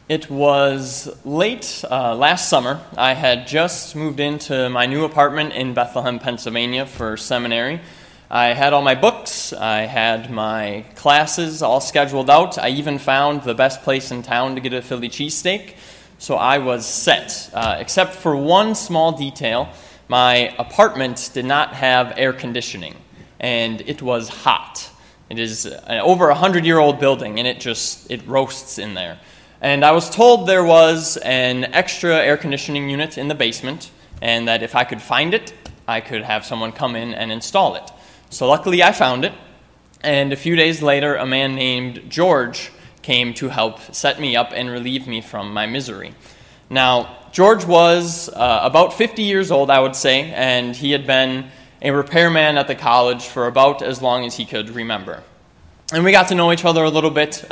It was late last summer. I had just moved into my new apartment in Bethlehem, Pennsylvania for seminary. I had all my books, I had my classes all scheduled out. I even found the best place in town to get a Philly cheesesteak. So I was set, except for one small detail. My apartment did not have air conditioning, and it was hot. It is an over 100-year-old building, and it roasts in there. And I was told there was an extra air conditioning unit in the basement, and that if I could find it, I could have someone come in and install it. So luckily I found it, and a few days later, a man named George came to help set me up and relieve me from my misery. Now, George was about 50 years old, I would say, and he had been a repairman at the college for about as long as he could remember. And we got to know each other a little bit.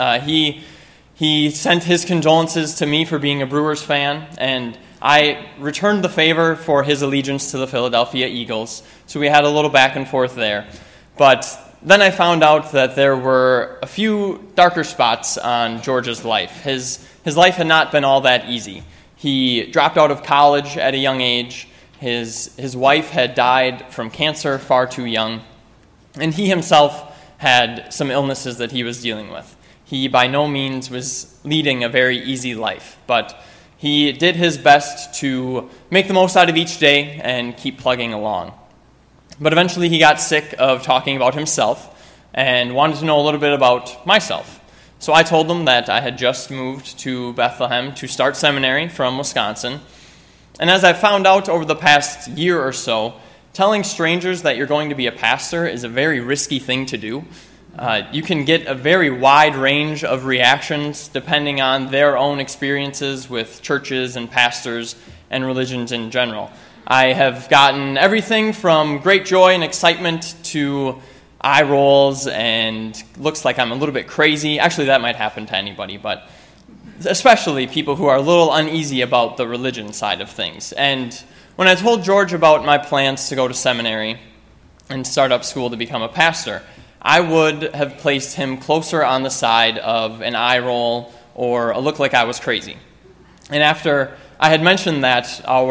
He sent his condolences to me for being a Brewers fan, and I returned the favor for his allegiance to the Philadelphia Eagles, so we had a little back and forth there. But then I found out that there were a few darker spots on George's life. His life had not been all that easy. He dropped out of college at a young age. His wife had died from cancer far too young, and he himself had some illnesses that he was dealing with. He by no means was leading a very easy life, but he did his best to make the most out of each day and keep plugging along. But eventually he got sick of talking about himself and wanted to know a little bit about myself. So I told him that I had just moved to Bethlehem to start seminary from Wisconsin. And as I found out over the past year or so, telling strangers that you're going to be a pastor is a very risky thing to do. You can get a very wide range of reactions depending on their own experiences with churches and pastors and religions in general. I have gotten everything from great joy and excitement to eye rolls and looks like I'm a little bit crazy. Actually, that might happen to anybody, but especially people who are a little uneasy about the religion side of things. And when I told George about my plans to go to seminary and start up school to become a pastor, I would have placed him closer on the side of an eye roll or a look like I was crazy. And after I had mentioned that,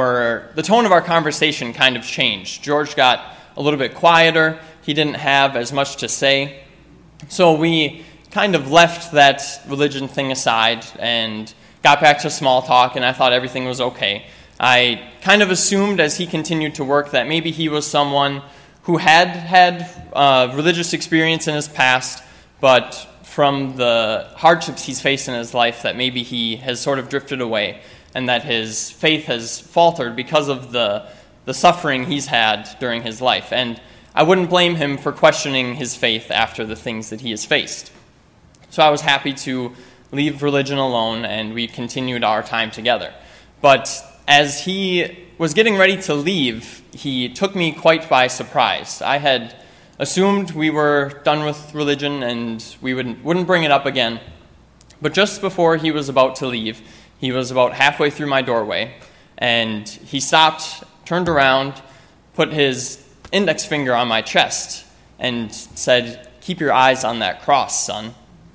the tone of our conversation kind of changed. George got a little bit quieter. He didn't have as much to say. So we kind of left that religion thing aside and got back to small talk, and I thought everything was okay. I kind of assumed as he continued to work that maybe he was someone who had religious experience in his past, but from the hardships he's faced in his life, that maybe he has sort of drifted away and that his faith has faltered because of the suffering he's had during his life. And I wouldn't blame him for questioning his faith after the things that he has faced. So I was happy to leave religion alone, and we continued our time together. But as he was getting ready to leave, he took me quite by surprise. I had assumed we were done with religion and we wouldn't bring it up again. But just before he was about to leave, he was about halfway through my doorway, and he stopped, turned around, put his index finger on my chest, and said, "Keep your eyes on that cross, son."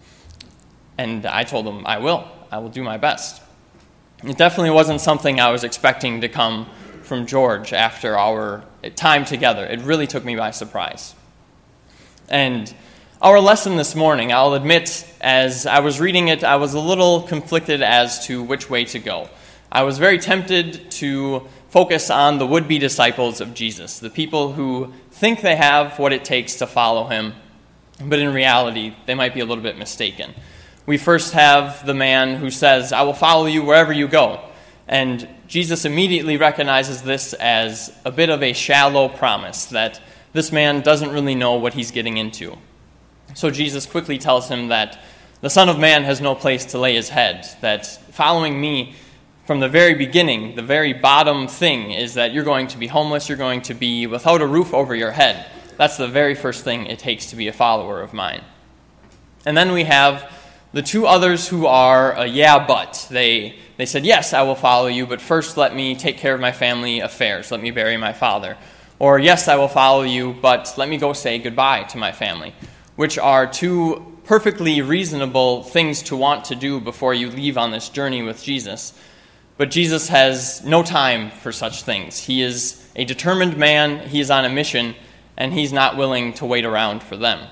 And I told him, I will do my best. It definitely wasn't something I was expecting to come from George after our time together. It really took me by surprise. And our lesson this morning, I'll admit, as I was reading it, I was a little conflicted as to which way to go. I was very tempted to focus on the would-be disciples of Jesus, the people who think they have what it takes to follow him, but in reality, they might be a little bit mistaken. We first have the man who says, "I will follow you wherever you go." And Jesus immediately recognizes this as a bit of a shallow promise, that this man doesn't really know what he's getting into. So Jesus quickly tells him that the Son of Man has no place to lay his head, that following me from the very beginning, the very bottom thing is that you're going to be homeless, you're going to be without a roof over your head. That's the very first thing it takes to be a follower of mine. And then we have the two others who are but. They said, "Yes, I will follow you, but first let me take care of my family affairs. Let me bury my father." Or, "Yes, I will follow you, but let me go say goodbye to my family," which are two perfectly reasonable things to want to do before you leave on this journey with Jesus. But Jesus has no time for such things. He is a determined man, he is on a mission, and he's not willing to wait around for them.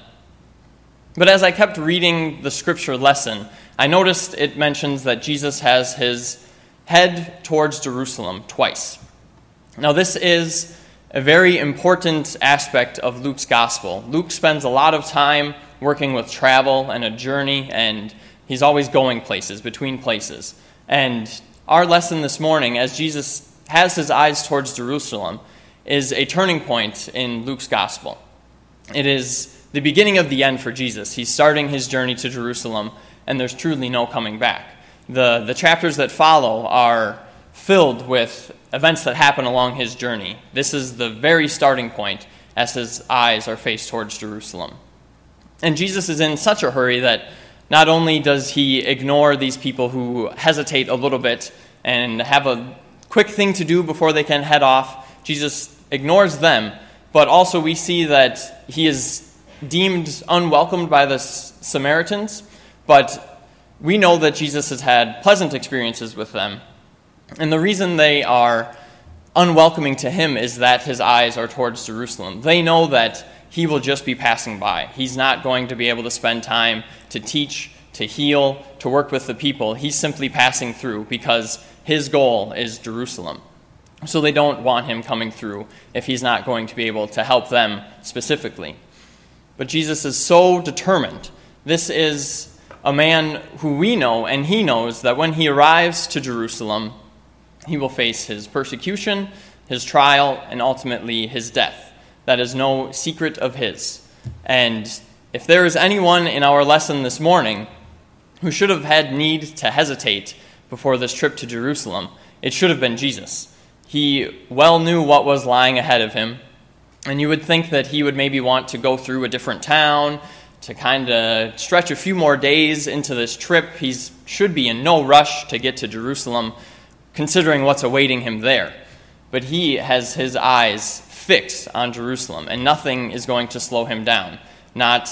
But as I kept reading the scripture lesson, I noticed it mentions that Jesus has his head towards Jerusalem twice. Now this is a very important aspect of Luke's gospel. Luke spends a lot of time working with travel and a journey, and he's always going places, between places. And our lesson this morning, as Jesus has his eyes towards Jerusalem, is a turning point in Luke's gospel. It is the beginning of the end for Jesus. He's starting his journey to Jerusalem, and there's truly no coming back. The chapters that follow are filled with events that happen along his journey. This is the very starting point as his eyes are faced towards Jerusalem. And Jesus is in such a hurry that not only does he ignore these people who hesitate a little bit and have a quick thing to do before they can head off, Jesus ignores them, but also we see that he is deemed unwelcomed by the Samaritans, but we know that Jesus has had pleasant experiences with them. And the reason they are unwelcoming to him is that his eyes are towards Jerusalem. They know that he will just be passing by. He's not going to be able to spend time to teach, to heal, to work with the people. He's simply passing through because his goal is Jerusalem. So they don't want him coming through if he's not going to be able to help them specifically. But Jesus is so determined. This is a man who we know, and he knows that when he arrives to Jerusalem, he will face his persecution, his trial, and ultimately his death. That is no secret of his. And if there is anyone in our lesson this morning who should have had need to hesitate before this trip to Jerusalem, it should have been Jesus. He well knew what was lying ahead of him, and you would think that he would maybe want to go through a different town to kind of stretch a few more days into this trip. He should be in no rush to get to Jerusalem, considering what's awaiting him there. But he has his eyes fixed on Jerusalem, and nothing is going to slow him down. Not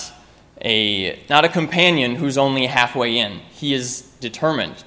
a companion who's only halfway in. He is determined.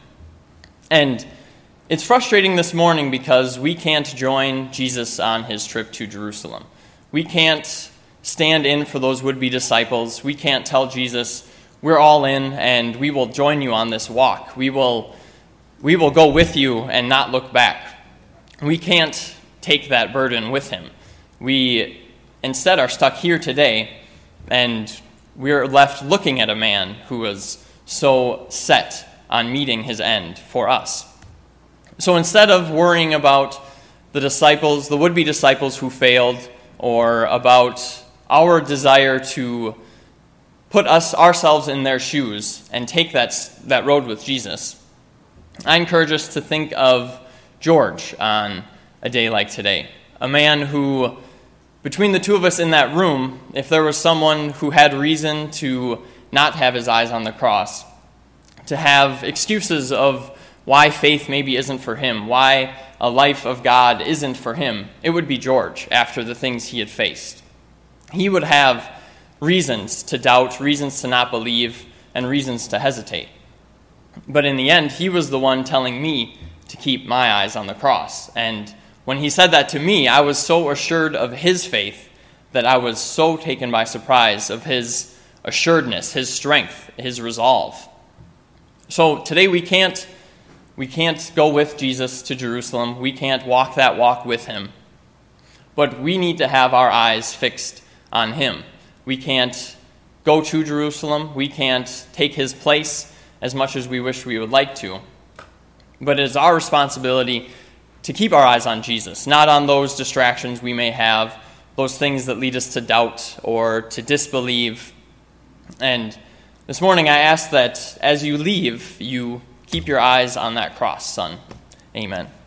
And it's frustrating this morning because we can't join Jesus on his trip to Jerusalem. We can't stand in for those would-be disciples. We can't tell Jesus, we're all in and we will join you on this walk. We will go with you and not look back. We can't take that burden with him. We instead are stuck here today, and we're left looking at a man who was so set on meeting his end for us. So instead of worrying about the disciples, the would-be disciples who failed, or about our desire to put ourselves in their shoes and take that road with Jesus, I encourage us to think of George on a day like today. A man who, between the two of us in that room, if there was someone who had reason to not have his eyes on the cross, to have excuses of why faith maybe isn't for him, why a life of God isn't for him, it would be George after the things he had faced. He would have reasons to doubt, reasons to not believe, and reasons to hesitate. But in the end, he was the one telling me to keep my eyes on the cross. And when he said that to me, I was so assured of his faith that I was so taken by surprise of his assuredness, his strength, his resolve. So today we can't go with Jesus to Jerusalem. We can't walk that walk with him. But we need to have our eyes fixed on him. We can't go to Jerusalem. We can't take his place as much as we wish we would like to. But it is our responsibility to keep our eyes on Jesus, not on those distractions we may have, those things that lead us to doubt or to disbelieve. And this morning I ask that as you leave, you keep your eyes on that cross, son. Amen.